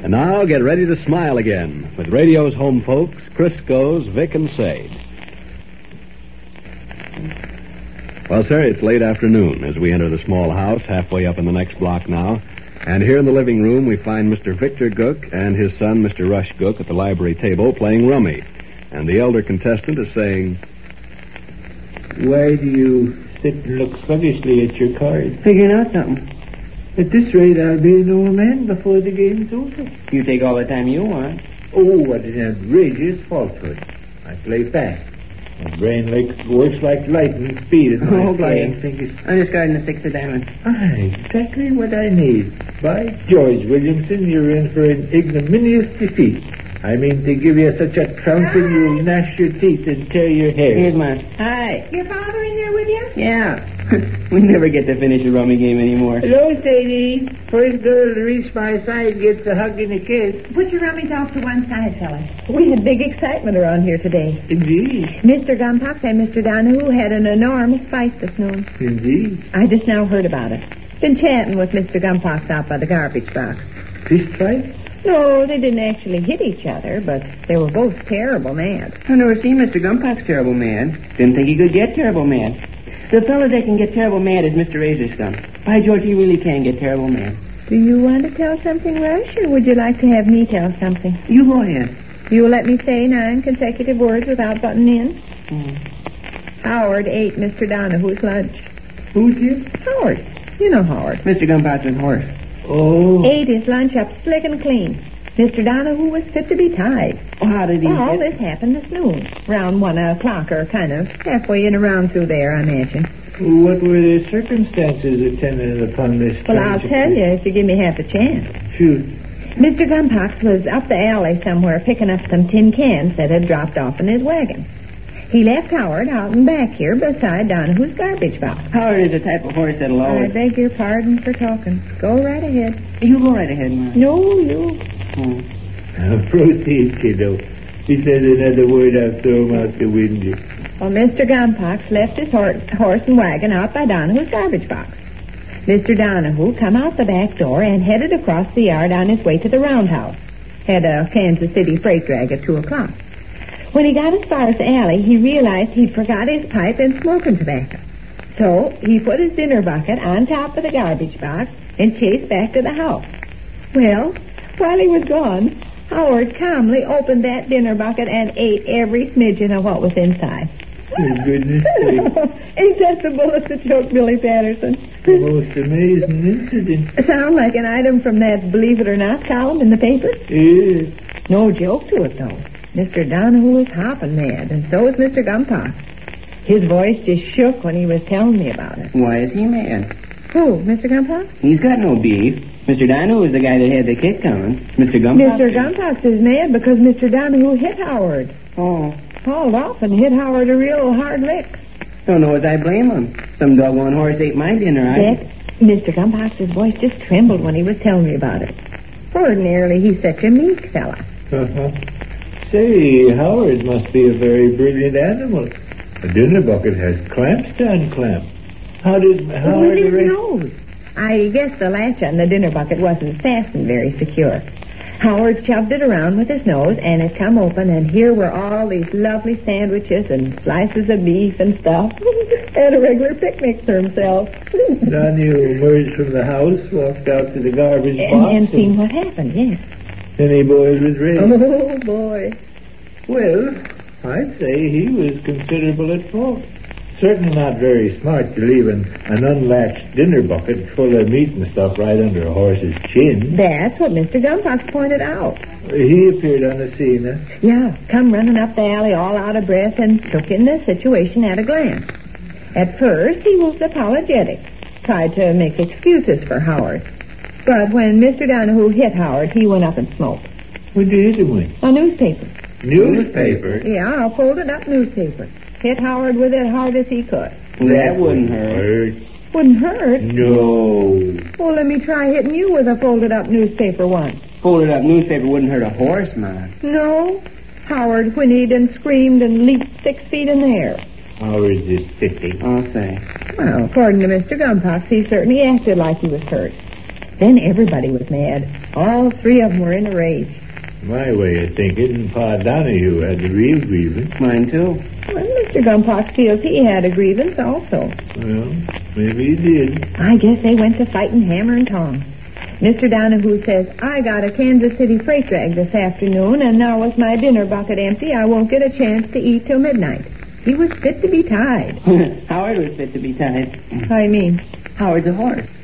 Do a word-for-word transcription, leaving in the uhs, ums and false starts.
And now get ready to smile again with radio's home folks, Crisco's, Vic and Sade. Well, sir, it's late afternoon as we enter the small house halfway up in the next block now. And here in the living room we find Mister Victor Gook and his son, Mister Rush Gook, at the library table playing rummy. And the elder contestant is saying, "Why do you sit and look sluggishly at your cards? Figuring out something. At this rate, I'll be an old man before the game's over." You take all the time you want. Oh, what an outrageous falsehood. I play fast. My brain like, works like lightning speed at my Okay. flying fingers. I'm discarding the six of diamonds. Ah, exactly what I need. By George, Williamson, you're in for an ignominious defeat. I mean to give you such a trouncing you'll gnash your teeth and tear your hair. Here's mine. Hi. Your father in here with you? Yeah. We never get to finish a rummy game anymore. Hello, Sadie. First girl to reach my side gets a hug and a kiss. Put your rummies off to one side, fellas. We had big excitement around here today. Indeed. Mister Gumpox and Mister Donahue had an enormous fight this noon. Indeed. I just now heard about it. Been chatting with Mister Gumpox out by the garbage box. Fist fight? No, they didn't actually hit each other, but they were both terrible mad. I've never seen Mister Gumpox terrible mad. Didn't think he could get terrible mad. The fellow that can get terrible mad is Mister Razorscum. By George, he really can get terrible mad. Do you want to tell something, Rush, or would you like to have me tell something? You go ahead. You'll let me say nine consecutive words without butting in? Hmm. Howard ate Mister Donahue's lunch. Who did? Howard. You know Howard. Mister Gumpox's horse. Oh. Ate his lunch up slick and clean. Mister Donahue was fit to be tied. Oh, how did he Well, all get... this happened this noon. Round one o'clock, or kind of halfway in around through there, I imagine. What were the circumstances attendant upon this? Well, I'll tragic- tell you if you give me half a chance. Shoot. Mister Gumpox was up the alley somewhere picking up some tin cans that had dropped off in his wagon. He left Howard out and back here beside Donahue's garbage box. Howard is the type of horse that'll I always... beg your pardon for talking. Go right ahead. You go right ahead, man. No, you... Hmm. Now, proceed, kiddo. He said another word, I'll throw him out the window. Well, Mister Gumpox left his hor- horse and wagon out by Donahue's garbage box. Mister Donahue come out the back door and headed across the yard on his way to the roundhouse. Had a Kansas City freight drag at two o'clock. When he got as far as the alley, he realized he'd forgot his pipe and smoking tobacco. So he put his dinner bucket on top of the garbage box and chased back to the house. Well, while he was gone, Howard calmly opened that dinner bucket and ate every smidgen of what was inside. For goodness sake. Ain't that the bullet that choked Billy Patterson? The most amazing incident. Sound like an item from that Believe It or Not column in the paper? Yes. No joke to it, though. Mister Donahue is hopping mad, and so is Mister Gumpox. His voice just shook when he was telling me about it. Why is he mad? Who, Mister Gumpox? He's got no beef. Mister Donahue is the guy that had the kick coming. Mister Gumpox... Mister Gumpox is mad because Mister Donahue hit Howard. Oh. Hauled off and hit Howard a real hard lick. Don't know as I blame him. Some doggone horse ate my dinner. I... That Mister Gumpox's voice just trembled when he was telling me about it. Ordinarily, he's such a meek fella. Uh-huh. Say, Howard must be a very brilliant animal. A dinner bucket has clamps to unclamp. How did Howard With his arrange... nose. I guess the latch on the dinner bucket wasn't fastened very secure. Howard shoved it around with his nose, and it come open, and here were all these lovely sandwiches and slices of beef and stuff. Had a regular picnic for himself. Donahue emerged from the house, walked out to the garbage and, box... and seen what happened, yes. Then he boiled with rage. Oh, boy. Well, I'd say he was considerable at fault. Certainly not very smart to leave an, an unlatched dinner bucket full of meat and stuff right under a horse's chin. That's what Mister Gumpox pointed out. He appeared on the scene, huh? Yeah, come running up the alley all out of breath and took in the situation at a glance. At first, he was apologetic, tried to make excuses for Howard. But when Mister Donahue hit Howard, he went up and smoked. What did you hit him with? A newspaper. Newspaper? Yeah, a folded up newspaper. Hit Howard with it hard as he could. That wouldn't hurt. Wouldn't hurt. No. Well, let me try hitting you with a folded up newspaper once. Folded up newspaper wouldn't hurt a horse, man. No. Howard whinnied and screamed and leaped six feet in the air. Howard's is fifty. I'll say. Well, according to Mister Gumpox, he certainly acted like he was hurt. Then everybody was mad. All three of them were in a rage. My way of thinking, Pa Donahue had the real grievance. Mine, too. Well, Mister Gumpox feels he had a grievance also. Well, maybe he did. I guess they went to fighting hammer and tong. Mister Donahue says, I got a Kansas City freight drag this afternoon, and now with my dinner bucket empty, I won't get a chance to eat till midnight. He was fit to be tied. Howard was fit to be tied. How do you mean? Howard's a horse.